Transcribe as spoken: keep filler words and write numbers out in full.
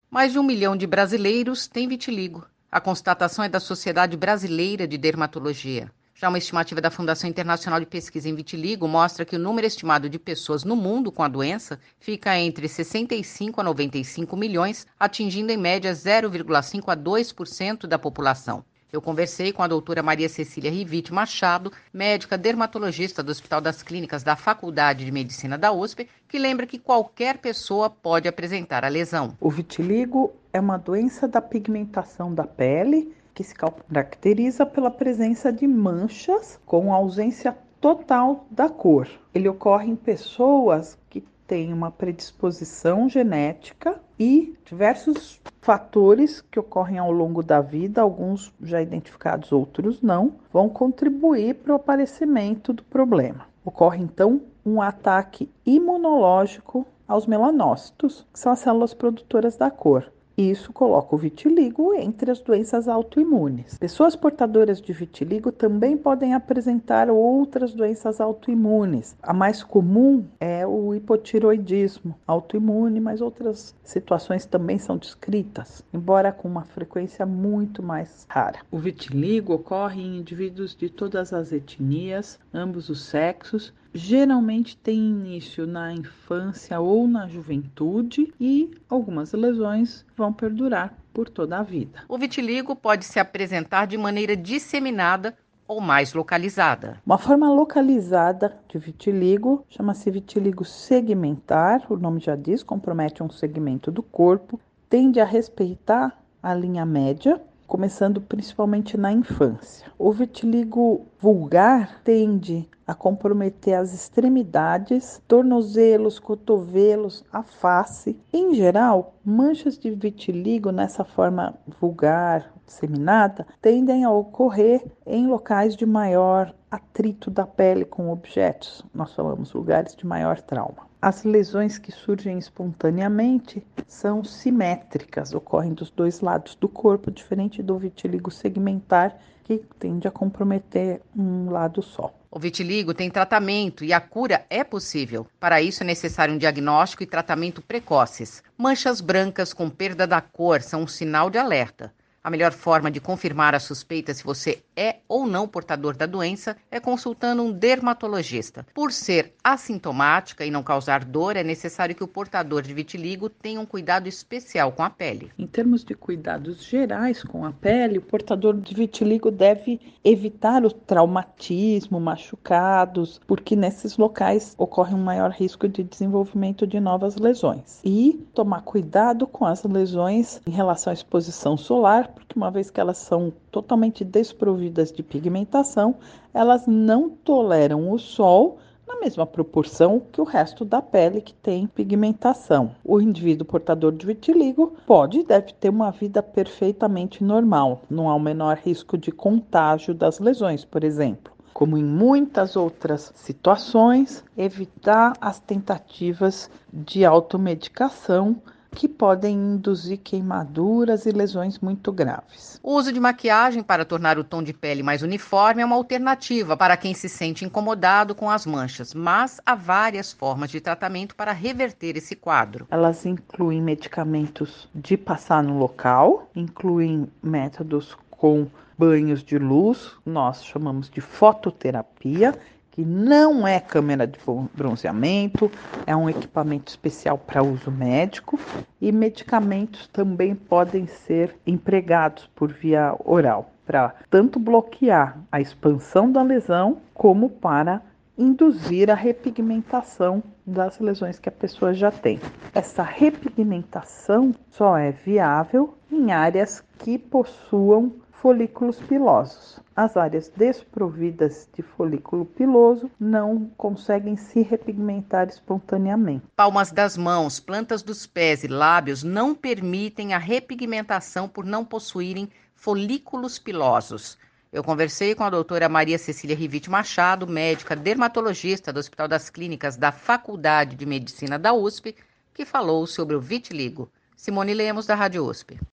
Mais de um milhão de brasileiros têm vitiligo. A constatação é da Sociedade Brasileira de Dermatologia. Já uma estimativa da Fundação Internacional de Pesquisa em Vitiligo mostra que o número estimado de pessoas no mundo com a doença fica entre sessenta e cinco a noventa e cinco milhões, atingindo em média zero vírgula cinco a dois por cento da população. Eu conversei com a doutora Maria Cecília Rivite Machado, médica dermatologista do Hospital das Clínicas da Faculdade de Medicina da U S P, que lembra que qualquer pessoa pode apresentar a lesão. O vitiligo é uma doença da pigmentação da pele que se caracteriza pela presença de manchas com ausência total da cor. Ele ocorre em pessoas que têm uma predisposição genética e diversos fatores que ocorrem ao longo da vida, alguns já identificados, outros não, vão contribuir para o aparecimento do problema. Ocorre então um ataque imunológico aos melanócitos, que são as células produtoras da cor. Isso coloca o vitiligo entre as doenças autoimunes. Pessoas portadoras de vitiligo também podem apresentar outras doenças autoimunes. A mais comum é o hipotiroidismo autoimune, mas outras situações também são descritas, embora com uma frequência muito mais rara. O vitiligo ocorre em indivíduos de todas as etnias, ambos os sexos. Geralmente tem início na infância ou na juventude e algumas lesões vão perdurar por toda a vida. O vitiligo pode se apresentar de maneira disseminada ou mais localizada. Uma forma localizada de vitiligo chama-se vitiligo segmentar, o nome já diz, compromete um segmento do corpo, tende a respeitar a linha média, começando principalmente na infância. O vitiligo vulgar tende a comprometer as extremidades, tornozelos, cotovelos, a face. Em geral, manchas de vitiligo nessa forma vulgar, disseminada, tendem a ocorrer em locais de maior atrito da pele com objetos. Nós falamos lugares de maior trauma. As lesões que surgem espontaneamente são simétricas, ocorrem dos dois lados do corpo, diferente do vitiligo segmentar, que tende a comprometer um lado só. O vitiligo tem tratamento e a cura é possível. Para isso é necessário um diagnóstico e tratamento precoces. Manchas brancas com perda da cor são um sinal de alerta. A melhor forma de confirmar a suspeita se você é ou não portador da doença é consultando um dermatologista. Por ser assintomática e não causar dor, é necessário que o portador de vitiligo tenha um cuidado especial com a pele. Em termos de cuidados gerais com a pele, o portador de vitiligo deve evitar o traumatismo, machucados, porque nesses locais ocorre um maior risco de desenvolvimento de novas lesões. E tomar cuidado com as lesões em relação à exposição solar, porque uma vez que elas são totalmente desprovidas de pigmentação, elas não toleram o sol na mesma proporção que o resto da pele que tem pigmentação. O indivíduo portador de vitiligo pode e deve ter uma vida perfeitamente normal, não há o menor risco de contágio das lesões, por exemplo. Como em muitas outras situações, evitar as tentativas de automedicação que podem induzir queimaduras e lesões muito graves. O uso de maquiagem para tornar o tom de pele mais uniforme é uma alternativa para quem se sente incomodado com as manchas, mas há várias formas de tratamento para reverter esse quadro. Elas incluem medicamentos de passar no local, incluem métodos com banhos de luz, nós chamamos de fototerapia, que não é câmera de bronzeamento, é um equipamento especial para uso médico, e medicamentos também podem ser empregados por via oral, para tanto bloquear a expansão da lesão, como para induzir a repigmentação das lesões que a pessoa já tem. Essa repigmentação só é viável em áreas que possuam folículos pilosos. As áreas desprovidas de folículo piloso não conseguem se repigmentar espontaneamente. Palmas das mãos, plantas dos pés e lábios não permitem a repigmentação por não possuírem folículos pilosos. Eu conversei com a doutora Maria Cecília Rivite Machado, médica dermatologista do Hospital das Clínicas da Faculdade de Medicina da U S P, que falou sobre o vitiligo. Simone Lemos, da Rádio U S P.